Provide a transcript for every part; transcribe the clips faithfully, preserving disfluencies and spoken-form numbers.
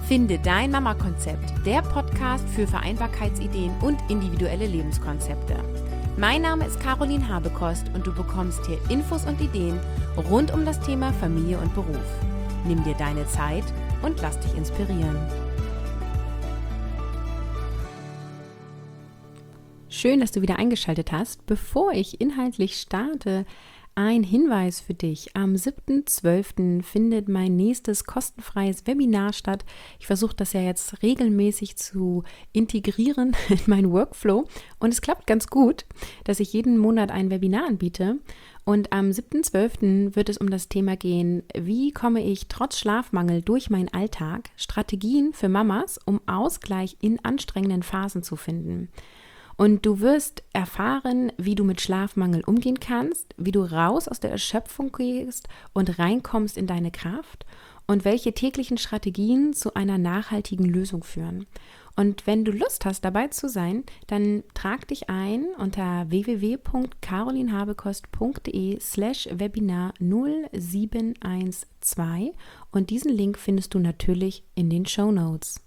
Finde dein Mama-Konzept, der Podcast für Vereinbarkeitsideen und individuelle Lebenskonzepte. Mein Name ist Caroline Habekost und du bekommst hier Infos und Ideen rund um das Thema Familie und Beruf. Nimm dir deine Zeit und lass dich inspirieren. Schön, dass du wieder eingeschaltet hast. Bevor ich inhaltlich starte, ein Hinweis für dich. Am siebten zwölften findet mein nächstes kostenfreies Webinar statt. Ich versuche das ja jetzt regelmäßig zu integrieren in meinen Workflow und es klappt ganz gut, dass ich jeden Monat ein Webinar anbiete. Und am siebten zwölften wird es um das Thema gehen, wie komme ich trotz Schlafmangel durch meinen Alltag, Strategien für Mamas, um Ausgleich in anstrengenden Phasen zu finden. Und du wirst erfahren, wie du mit Schlafmangel umgehen kannst, wie du raus aus der Erschöpfung gehst und reinkommst in deine Kraft und welche täglichen Strategien zu einer nachhaltigen Lösung führen. Und wenn du Lust hast, dabei zu sein, dann trag dich ein unter w w w punkt carolinhabekost punkt de slash webinar null sieben eins zwei und diesen Link findest du natürlich in den Shownotes.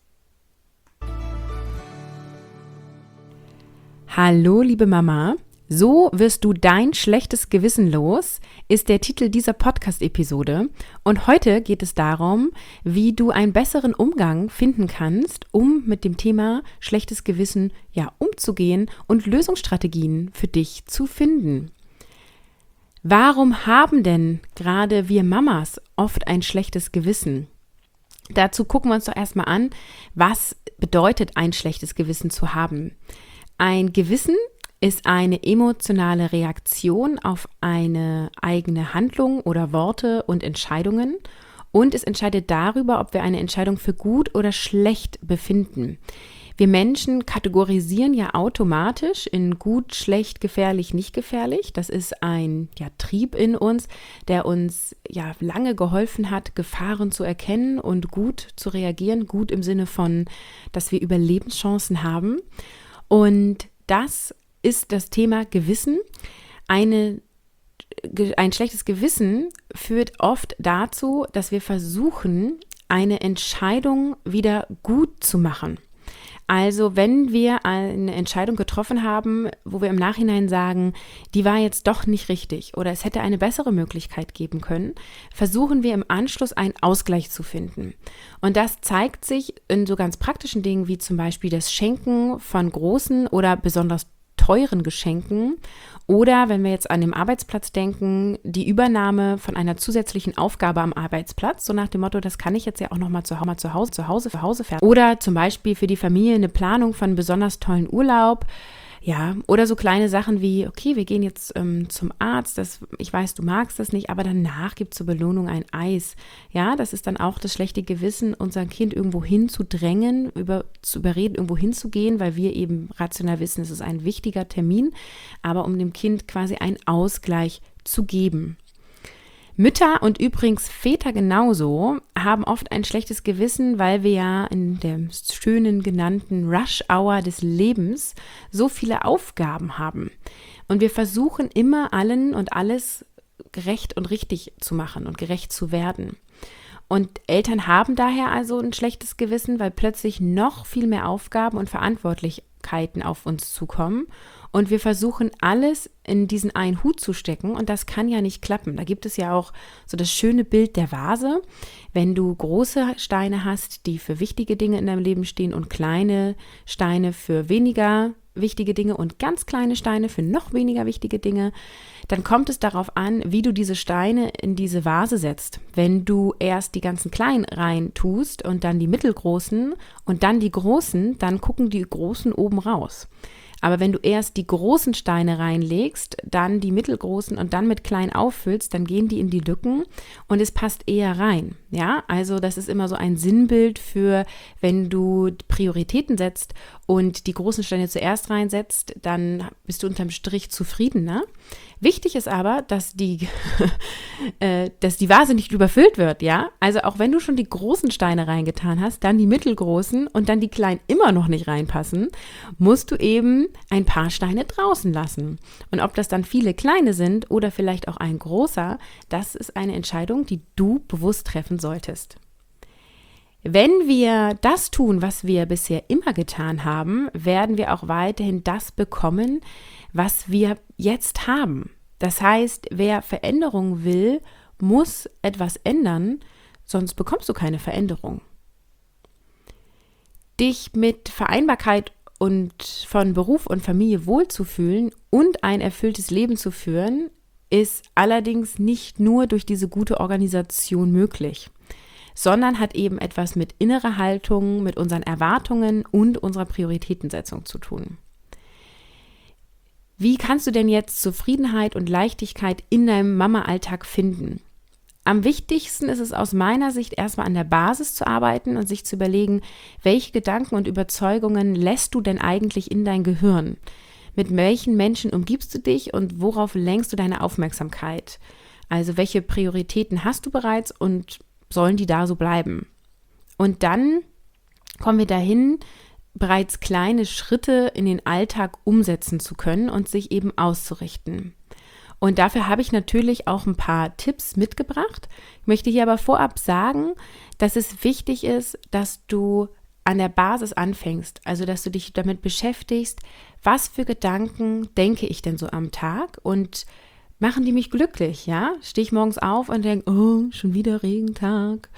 Hallo liebe Mama, so wirst du dein schlechtes Gewissen los, ist der Titel dieser Podcast-Episode und heute geht es darum, wie du einen besseren Umgang finden kannst, um mit dem Thema schlechtes Gewissen ja umzugehen und Lösungsstrategien für dich zu finden. Warum haben denn gerade wir Mamas oft ein schlechtes Gewissen? Dazu gucken wir uns doch erstmal an, was bedeutet ein schlechtes Gewissen zu haben. Ein Gewissen ist eine emotionale Reaktion auf eine eigene Handlung oder Worte und Entscheidungen und es entscheidet darüber, ob wir eine Entscheidung für gut oder schlecht befinden. Wir Menschen kategorisieren ja automatisch in gut, schlecht, gefährlich, nicht gefährlich. Das ist ein ja, Trieb in uns, der uns ja lange geholfen hat, Gefahren zu erkennen und gut zu reagieren. Gut im Sinne von, dass wir Überlebenschancen haben. Und das ist das Thema Gewissen. Eine, ein schlechtes Gewissen führt oft dazu, dass wir versuchen, eine Entscheidung wieder gut zu machen. Also wenn wir eine Entscheidung getroffen haben, wo wir im Nachhinein sagen, die war jetzt doch nicht richtig oder es hätte eine bessere Möglichkeit geben können, versuchen wir im Anschluss einen Ausgleich zu finden. Und das zeigt sich in so ganz praktischen Dingen wie zum Beispiel das Schenken von großen oder besonders teuren Geschenken oder wenn wir jetzt an den Arbeitsplatz denken, die Übernahme von einer zusätzlichen Aufgabe am Arbeitsplatz, so nach dem Motto, das kann ich jetzt ja auch nochmal zu, zu Hause, zu Hause, für Hause fertig. Oder zum Beispiel für die Familie eine Planung von einem besonders tollen Urlaub. Ja, oder so kleine Sachen wie, okay, wir gehen jetzt ähm, zum Arzt, das, ich weiß, du magst das nicht, aber danach gibt es zur Belohnung ein Eis. Ja, das ist dann auch das schlechte Gewissen, unser Kind irgendwo hinzudrängen, über, zu überreden, irgendwo hinzugehen, weil wir eben rational wissen, es ist ein wichtiger Termin, aber um dem Kind quasi einen Ausgleich zu geben. Mütter und übrigens Väter genauso haben oft ein schlechtes Gewissen, weil wir ja in der schönen genannten Rush-Hour des Lebens so viele Aufgaben haben. Und wir versuchen immer allen und alles gerecht und richtig zu machen und gerecht zu werden. Und Eltern haben daher also ein schlechtes Gewissen, weil plötzlich noch viel mehr Aufgaben und Verantwortlichkeiten auf uns zukommen. Und wir versuchen alles in diesen einen Hut zu stecken und das kann ja nicht klappen. Da gibt es ja auch so das schöne Bild der Vase. Wenn du große Steine hast, die für wichtige Dinge in deinem Leben stehen und kleine Steine für weniger wichtige Dinge und ganz kleine Steine für noch weniger wichtige Dinge, dann kommt es darauf an, wie du diese Steine in diese Vase setzt. Wenn du erst die ganzen kleinen rein tust und dann die mittelgroßen und dann die großen, dann gucken die großen oben raus. Aber wenn du erst die großen Steine reinlegst, dann die mittelgroßen und dann mit klein auffüllst, dann gehen die in die Lücken und es passt eher rein. Ja, also das ist immer so ein Sinnbild für, wenn du Prioritäten setzt und die großen Steine zuerst reinsetzt, dann bist du unterm Strich zufriedener. Wichtig ist aber, dass die, äh, dass die Vase nicht überfüllt wird, ja. Also auch wenn du schon die großen Steine reingetan hast, dann die mittelgroßen und dann die kleinen immer noch nicht reinpassen, musst du eben ein paar Steine draußen lassen. Und ob das dann viele kleine sind oder vielleicht auch ein großer, das ist eine Entscheidung, die du bewusst treffen solltest. Wenn wir das tun, was wir bisher immer getan haben, werden wir auch weiterhin das bekommen, was wir jetzt haben. Das heißt, wer Veränderung will, muss etwas ändern, sonst bekommst du keine Veränderung. Dich mit Vereinbarkeit und von Beruf und Familie wohlzufühlen und ein erfülltes Leben zu führen, ist allerdings nicht nur durch diese gute Organisation möglich, sondern hat eben etwas mit innerer Haltung, mit unseren Erwartungen und unserer Prioritätensetzung zu tun. Wie kannst du denn jetzt Zufriedenheit und Leichtigkeit in deinem Mama-Alltag finden? Am wichtigsten ist es aus meiner Sicht erstmal an der Basis zu arbeiten und sich zu überlegen, welche Gedanken und Überzeugungen lässt du denn eigentlich in dein Gehirn? Mit welchen Menschen umgibst du dich und worauf lenkst du deine Aufmerksamkeit? Also welche Prioritäten hast du bereits und sollen die da so bleiben? Und dann kommen wir dahin, bereits kleine Schritte in den Alltag umsetzen zu können und sich eben auszurichten. Und dafür habe ich natürlich auch ein paar Tipps mitgebracht. Ich möchte hier aber vorab sagen, dass es wichtig ist, dass du an der Basis anfängst, also dass du dich damit beschäftigst, was für Gedanken denke ich denn so am Tag und machen die mich glücklich, ja? Stehe ich morgens auf und denke, oh, schon wieder Regentag,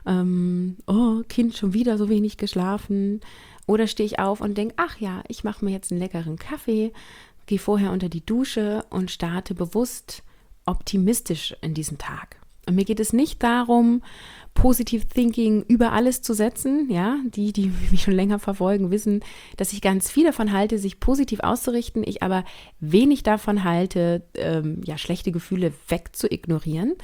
ähm, oh, Kind schon wieder so wenig geschlafen. Oder stehe ich auf und denke, ach ja, ich mache mir jetzt einen leckeren Kaffee, gehe vorher unter die Dusche und starte bewusst optimistisch in diesen Tag. Und mir geht es nicht darum, Positive Thinking über alles zu setzen. Ja, die, die mich schon länger verfolgen, wissen, dass ich ganz viel davon halte, sich positiv auszurichten, ich aber wenig davon halte, ähm, ja, schlechte Gefühle wegzuignorieren.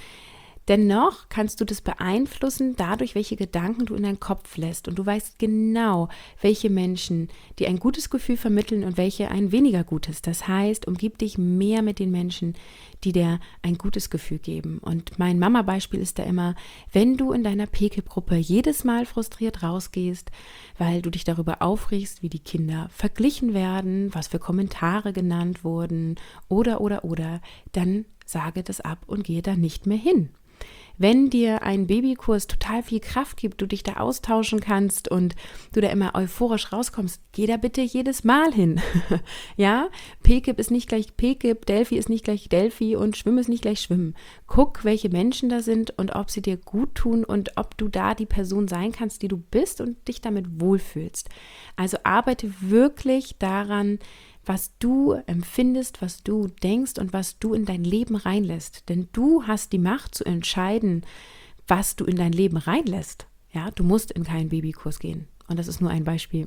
Dennoch kannst du das beeinflussen, dadurch, welche Gedanken du in deinen Kopf lässt. Und du weißt genau, welche Menschen dir ein gutes Gefühl vermitteln und welche ein weniger gutes. Das heißt, umgib dich mehr mit den Menschen, die dir ein gutes Gefühl geben. Und mein Mama-Beispiel ist da immer, wenn du in deiner P K I-Gruppe jedes Mal frustriert rausgehst, weil du dich darüber aufregst, wie die Kinder verglichen werden, was für Kommentare genannt wurden oder, oder, oder, dann sage das ab und gehe da nicht mehr hin. Wenn dir ein Babykurs total viel Kraft gibt, du dich da austauschen kannst und du da immer euphorisch rauskommst, geh da bitte jedes Mal hin. Ja, P K I P ist nicht gleich P K I P, Delphi ist nicht gleich Delphi und Schwimmen ist nicht gleich Schwimmen. Guck, welche Menschen da sind und ob sie dir gut tun und ob du da die Person sein kannst, die du bist und dich damit wohlfühlst. Also arbeite wirklich daran, was du empfindest, was du denkst und was du in dein Leben reinlässt. Denn du hast die Macht zu entscheiden, was du in dein Leben reinlässt. Ja, du musst in keinen Babykurs gehen. Und das ist nur ein Beispiel.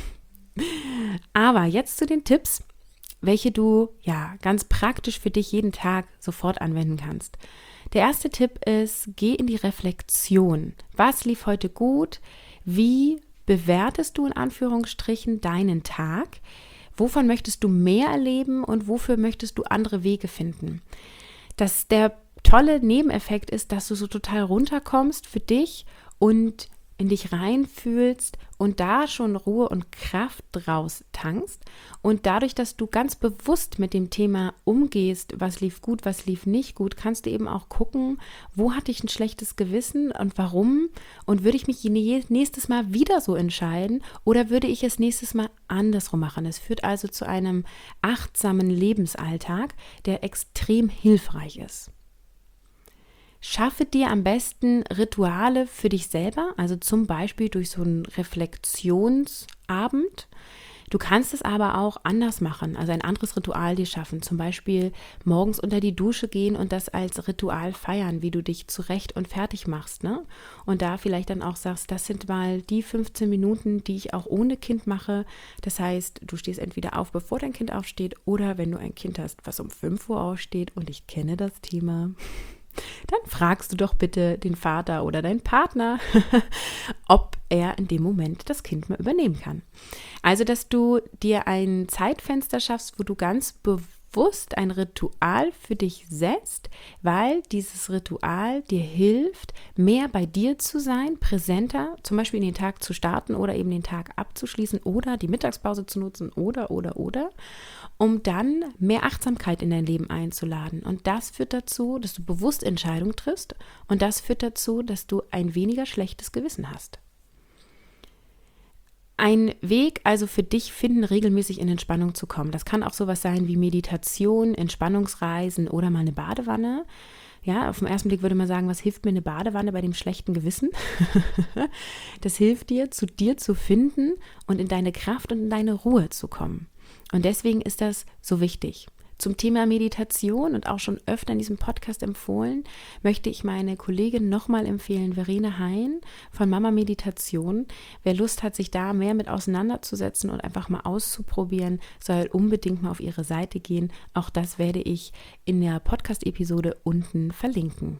Aber jetzt zu den Tipps, welche du ja ganz praktisch für dich jeden Tag sofort anwenden kannst. Der erste Tipp ist, geh in die Reflexion. Was lief heute gut? Wie bewertest du in Anführungsstrichen deinen Tag? Wovon möchtest du mehr erleben und wofür möchtest du andere Wege finden? Das, der tolle Nebeneffekt ist, dass du so total runterkommst für dich und in dich reinfühlst und da schon Ruhe und Kraft draus tankst. Und dadurch, dass du ganz bewusst mit dem Thema umgehst, was lief gut, was lief nicht gut, kannst du eben auch gucken, wo hatte ich ein schlechtes Gewissen und warum? Und würde ich mich nächstes Mal wieder so entscheiden oder würde ich es nächstes Mal andersrum machen? Es führt also zu einem achtsamen Lebensalltag, der extrem hilfreich ist. Schaffe dir am besten Rituale für dich selber, also zum Beispiel durch so einen Reflexionsabend. Du kannst es aber auch anders machen, also ein anderes Ritual dir schaffen. Zum Beispiel morgens unter die Dusche gehen und das als Ritual feiern, wie du dich zurecht und fertig machst, ne? Und da vielleicht dann auch sagst, das sind mal die fünfzehn Minuten, die ich auch ohne Kind mache. Das heißt, du stehst entweder auf, bevor dein Kind aufsteht, oder wenn du ein Kind hast, was um fünf Uhr aufsteht, und ich kenne das Thema, dann fragst du doch bitte den Vater oder deinen Partner, ob er in dem Moment das Kind mal übernehmen kann. Also, dass du dir ein Zeitfenster schaffst, wo du ganz bewusst ein Ritual für dich setzt, weil dieses Ritual dir hilft, mehr bei dir zu sein, präsenter, zum Beispiel in den Tag zu starten oder eben den Tag abzuschließen oder die Mittagspause zu nutzen oder, oder, oder, um dann mehr Achtsamkeit in dein Leben einzuladen. Und das führt dazu, dass du bewusst Entscheidungen triffst und das führt dazu, dass du ein weniger schlechtes Gewissen hast. Ein Weg also für dich finden, regelmäßig in Entspannung zu kommen. Das kann auch sowas sein wie Meditation, Entspannungsreisen oder mal eine Badewanne. Ja, auf den ersten Blick würde man sagen, was hilft mir eine Badewanne bei dem schlechten Gewissen? Das hilft dir, zu dir zu finden und in deine Kraft und in deine Ruhe zu kommen. Und deswegen ist das so wichtig. Zum Thema Meditation und auch schon öfter in diesem Podcast empfohlen, möchte ich meine Kollegin nochmal empfehlen, Verena Hein von Mama Meditation. Wer Lust hat, sich da mehr mit auseinanderzusetzen und einfach mal auszuprobieren, soll unbedingt mal auf ihre Seite gehen. Auch das werde ich in der Podcast-Episode unten verlinken.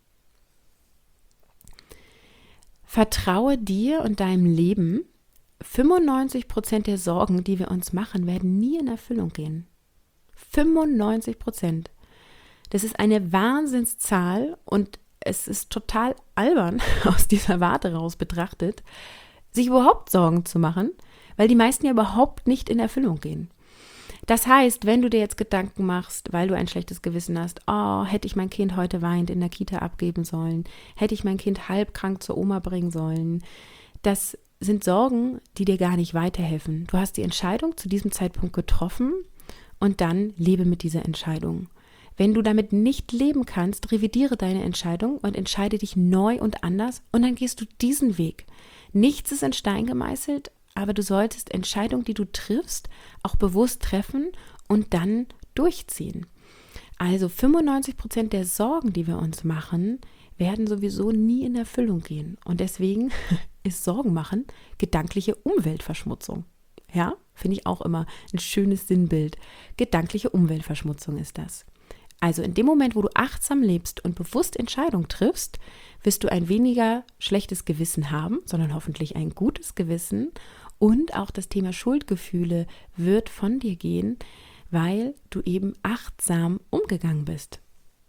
Vertraue dir und deinem Leben. fünfundneunzig Prozent der Sorgen, die wir uns machen, werden nie in Erfüllung gehen. fünfundneunzig Prozent. Das ist eine Wahnsinnszahl und es ist total albern aus dieser Warte raus betrachtet, sich überhaupt Sorgen zu machen, weil die meisten ja überhaupt nicht in Erfüllung gehen. Das heißt, wenn du dir jetzt Gedanken machst, weil du ein schlechtes Gewissen hast, oh, hätte ich mein Kind heute weinend in der Kita abgeben sollen, hätte ich mein Kind halb krank zur Oma bringen sollen, das sind Sorgen, die dir gar nicht weiterhelfen. Du hast die Entscheidung zu diesem Zeitpunkt getroffen, und dann lebe mit dieser Entscheidung. Wenn du damit nicht leben kannst, revidiere deine Entscheidung und entscheide dich neu und anders und dann gehst du diesen Weg. Nichts ist in Stein gemeißelt, aber du solltest Entscheidungen, die du triffst, auch bewusst treffen und dann durchziehen. Also fünfundneunzig Prozent der Sorgen, die wir uns machen, werden sowieso nie in Erfüllung gehen. Und deswegen ist Sorgen machen gedankliche Umweltverschmutzung. Ja, finde ich auch immer ein schönes Sinnbild. Gedankliche Umweltverschmutzung ist das. Also in dem Moment, wo du achtsam lebst und bewusst Entscheidungen triffst, wirst du ein weniger schlechtes Gewissen haben, sondern hoffentlich ein gutes Gewissen. Und auch das Thema Schuldgefühle wird von dir gehen, weil du eben achtsam umgegangen bist.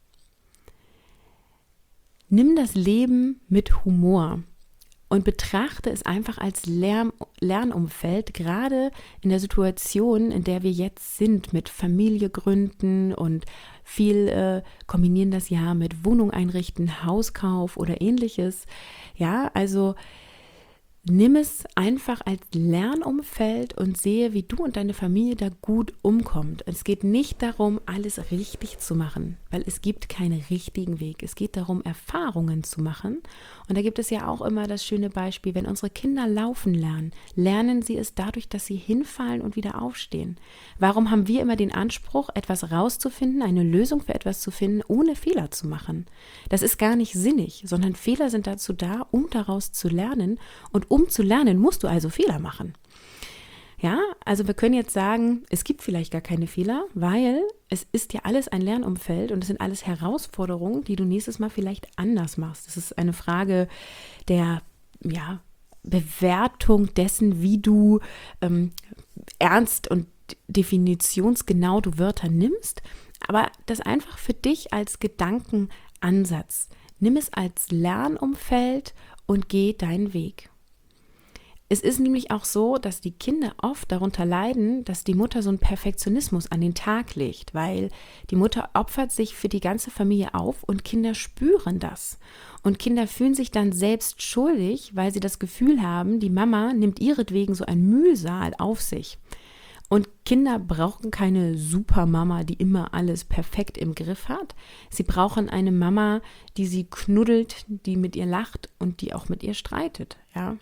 Nimm das Leben mit Humor. Und betrachte es einfach als Lern- Lernumfeld, gerade in der Situation, in der wir jetzt sind, mit Familie gründen und viel äh, kombinieren das ja mit Wohnung einrichten, Hauskauf oder ähnliches. Ja, also nimm es einfach als Lernumfeld und sehe, wie du und deine Familie da gut umkommt. Es geht nicht darum, alles richtig zu machen, weil es gibt keinen richtigen Weg. Es geht darum, Erfahrungen zu machen. Und da gibt es ja auch immer das schöne Beispiel, wenn unsere Kinder laufen lernen, lernen sie es dadurch, dass sie hinfallen und wieder aufstehen. Warum haben wir immer den Anspruch, etwas rauszufinden, eine Lösung für etwas zu finden, ohne Fehler zu machen? Das ist gar nicht sinnig, sondern Fehler sind dazu da, um daraus zu lernen. Und um zu lernen, musst du also Fehler machen. Ja, also wir können jetzt sagen, es gibt vielleicht gar keine Fehler, weil es ist ja alles ein Lernumfeld und es sind alles Herausforderungen, die du nächstes Mal vielleicht anders machst. Es ist eine Frage der, ja, Bewertung dessen, wie du ähm, ernst und definitionsgenau du Wörter nimmst, aber das einfach für dich als Gedankenansatz. Nimm es als Lernumfeld und geh deinen Weg. Es ist nämlich auch so, dass die Kinder oft darunter leiden, dass die Mutter so einen Perfektionismus an den Tag legt, weil die Mutter opfert sich für die ganze Familie auf und Kinder spüren das. Und Kinder fühlen sich dann selbst schuldig, weil sie das Gefühl haben, die Mama nimmt ihretwegen so ein Mühsal auf sich. Und Kinder brauchen keine Supermama, die immer alles perfekt im Griff hat. Sie brauchen eine Mama, die sie knuddelt, die mit ihr lacht und die auch mit ihr streitet, ja.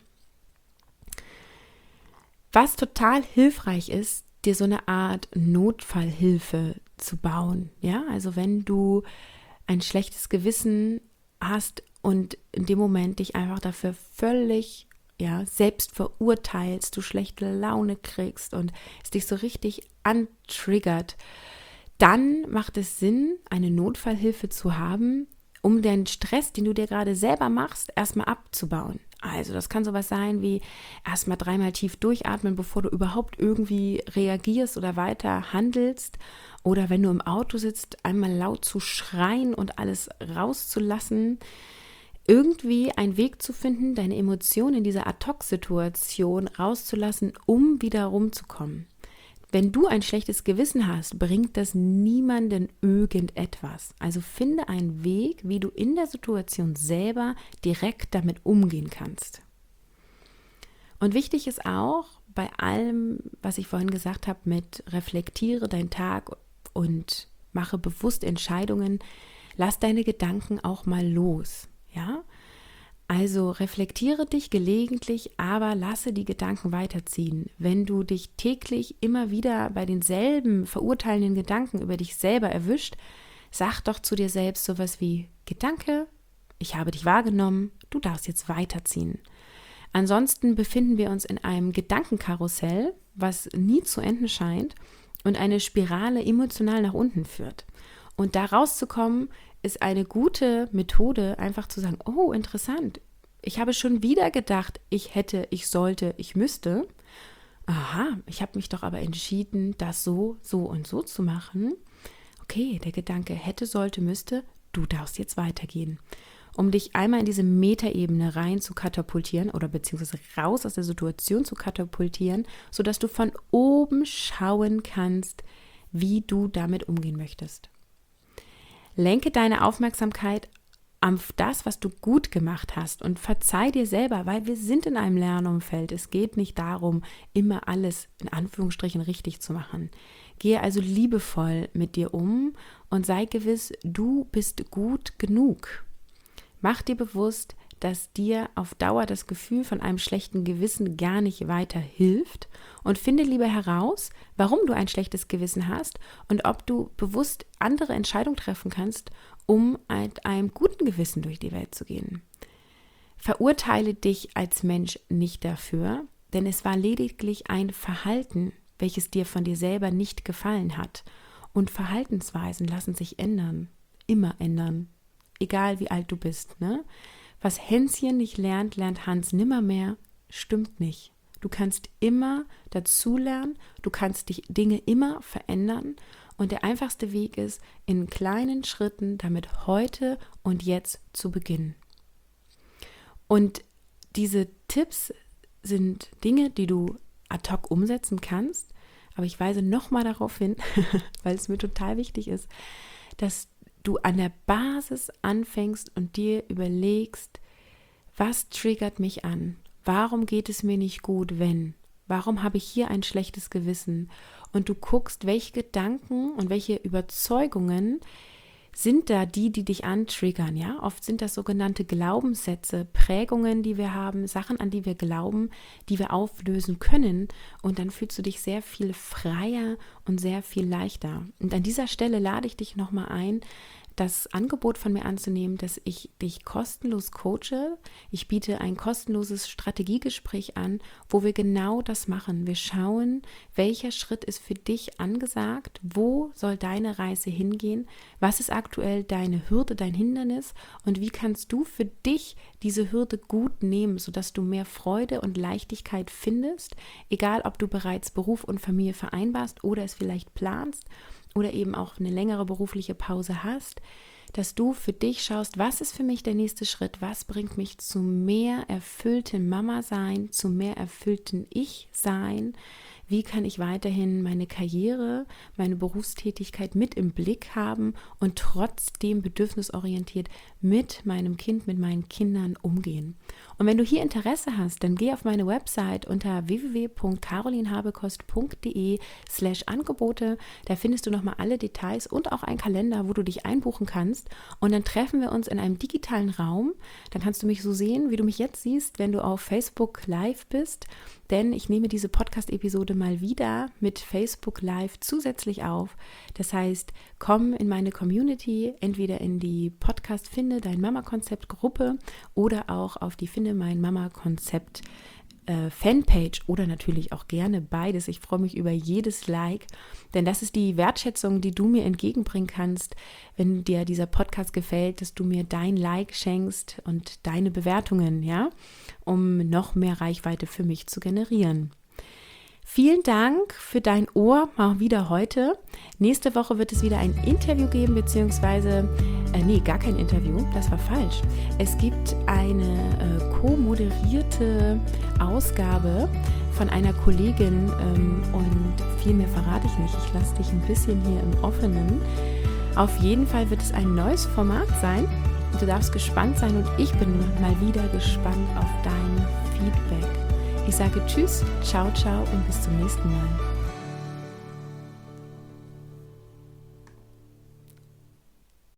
Was total hilfreich ist, dir so eine Art Notfallhilfe zu bauen. Ja, also wenn du ein schlechtes Gewissen hast und in dem Moment dich einfach dafür völlig ja, selbst verurteilst, du schlechte Laune kriegst und es dich so richtig antriggert, dann macht es Sinn, eine Notfallhilfe zu haben, um den Stress, den du dir gerade selber machst, erstmal abzubauen. Also das kann sowas sein wie erstmal dreimal tief durchatmen, bevor du überhaupt irgendwie reagierst oder weiter handelst. Oder wenn du im Auto sitzt, einmal laut zu schreien und alles rauszulassen. Irgendwie einen Weg zu finden, deine Emotionen in dieser Ad-Hoc-Situation rauszulassen, um wieder rumzukommen. Wenn du ein schlechtes Gewissen hast, bringt das niemanden irgendetwas. Also finde einen Weg, wie du in der Situation selber direkt damit umgehen kannst. Und wichtig ist auch bei allem, was ich vorhin gesagt habe, mit reflektiere deinen Tag und mache bewusst Entscheidungen, lass deine Gedanken auch mal los, ja? Also reflektiere dich gelegentlich, aber lasse die Gedanken weiterziehen. Wenn du dich täglich immer wieder bei denselben verurteilenden Gedanken über dich selber erwischt, sag doch zu dir selbst sowas wie: Gedanke, ich habe dich wahrgenommen, du darfst jetzt weiterziehen. Ansonsten befinden wir uns in einem Gedankenkarussell, was nie zu enden scheint und eine Spirale emotional nach unten führt. Und da rauszukommen, ist eine gute Methode, einfach zu sagen: Oh, interessant, ich habe schon wieder gedacht, ich hätte, ich sollte, ich müsste. Aha, ich habe mich doch aber entschieden, das so, so und so zu machen. Okay, der Gedanke hätte, sollte, müsste, du darfst jetzt weitergehen. Um dich einmal in diese Metaebene rein zu katapultieren oder beziehungsweise raus aus der Situation zu katapultieren, sodass du von oben schauen kannst, wie du damit umgehen möchtest. Lenke deine Aufmerksamkeit auf das, was du gut gemacht hast, und verzeih dir selber, weil wir sind in einem Lernumfeld. Es geht nicht darum, immer alles in Anführungsstrichen richtig zu machen. Gehe also liebevoll mit dir um und sei gewiss, du bist gut genug. Mach dir bewusst, dass dir auf Dauer das Gefühl von einem schlechten Gewissen gar nicht weiter hilft, und finde lieber heraus, warum du ein schlechtes Gewissen hast und ob du bewusst andere Entscheidungen treffen kannst, um mit einem guten Gewissen durch die Welt zu gehen. Verurteile dich als Mensch nicht dafür, denn es war lediglich ein Verhalten, welches dir von dir selber nicht gefallen hat. Und Verhaltensweisen lassen sich ändern, immer ändern, egal wie alt du bist, ne? Was Hänschen nicht lernt, lernt Hans nimmermehr, stimmt nicht. Du kannst immer dazulernen, du kannst dich Dinge immer verändern, und der einfachste Weg ist, in kleinen Schritten damit heute und jetzt zu beginnen. Und diese Tipps sind Dinge, die du ad hoc umsetzen kannst, aber ich weise nochmal darauf hin, weil es mir total wichtig ist, dass du an der Basis anfängst und dir überlegst, was triggert mich an? Warum geht es mir nicht gut, wenn? Warum habe ich hier ein schlechtes Gewissen? Und du guckst, welche Gedanken und welche Überzeugungen sind da die, die dich antriggern, ja? Oft sind das sogenannte Glaubenssätze, Prägungen, die wir haben, Sachen, an die wir glauben, die wir auflösen können, und dann fühlst du dich sehr viel freier und sehr viel leichter. Und an dieser Stelle lade ich dich nochmal ein, das Angebot von mir anzunehmen, dass ich dich kostenlos coache. Ich biete ein kostenloses Strategiegespräch an, wo wir genau das machen. Wir schauen, welcher Schritt ist für dich angesagt, wo soll deine Reise hingehen, was ist aktuell deine Hürde, dein Hindernis, und wie kannst du für dich diese Hürde gut nehmen, sodass du mehr Freude und Leichtigkeit findest, egal ob du bereits Beruf und Familie vereinbarst oder es vielleicht planst oder eben auch eine längere berufliche Pause hast, dass du für dich schaust, was ist für mich der nächste Schritt, was bringt mich zu mehr erfülltem Mama-Sein, zu mehr erfülltem Ich-Sein, wie kann ich weiterhin meine Karriere, meine Berufstätigkeit mit im Blick haben und trotzdem bedürfnisorientiert mit meinem Kind, mit meinen Kindern umgehen. Und wenn du hier Interesse hast, dann geh auf meine Website unter w w w punkt carolinhabekost punkt d e slash Angebote. Da findest du nochmal alle Details und auch einen Kalender, wo du dich einbuchen kannst. Und dann treffen wir uns in einem digitalen Raum. Dann kannst du mich so sehen, wie du mich jetzt siehst, wenn du auf Facebook Live bist. Denn ich nehme diese Podcast-Episode mal wieder mit Facebook Live zusätzlich auf. Das heißt, komm in meine Community, entweder in die Podcast Finde dein Mama-Konzept Gruppe oder auch auf die Finde mein Mama-Konzept äh, Fanpage oder natürlich auch gerne beides. Ich freue mich über jedes Like, denn das ist die Wertschätzung, die du mir entgegenbringen kannst, wenn dir dieser Podcast gefällt, dass du mir dein Like schenkst und deine Bewertungen, ja, um noch mehr Reichweite für mich zu generieren. Vielen Dank für dein Ohr, mal wieder heute. Nächste Woche wird es wieder ein Interview geben, beziehungsweise, äh, nee, gar kein Interview, das war falsch. Es gibt eine äh, co-moderierte Ausgabe von einer Kollegin ähm, und viel mehr verrate ich nicht. Ich lasse dich ein bisschen hier im Offenen. Auf jeden Fall wird es ein neues Format sein. Du darfst gespannt sein und ich bin mal wieder gespannt auf dein Feedback. Ich sage Tschüss, ciao, ciao und bis zum nächsten Mal.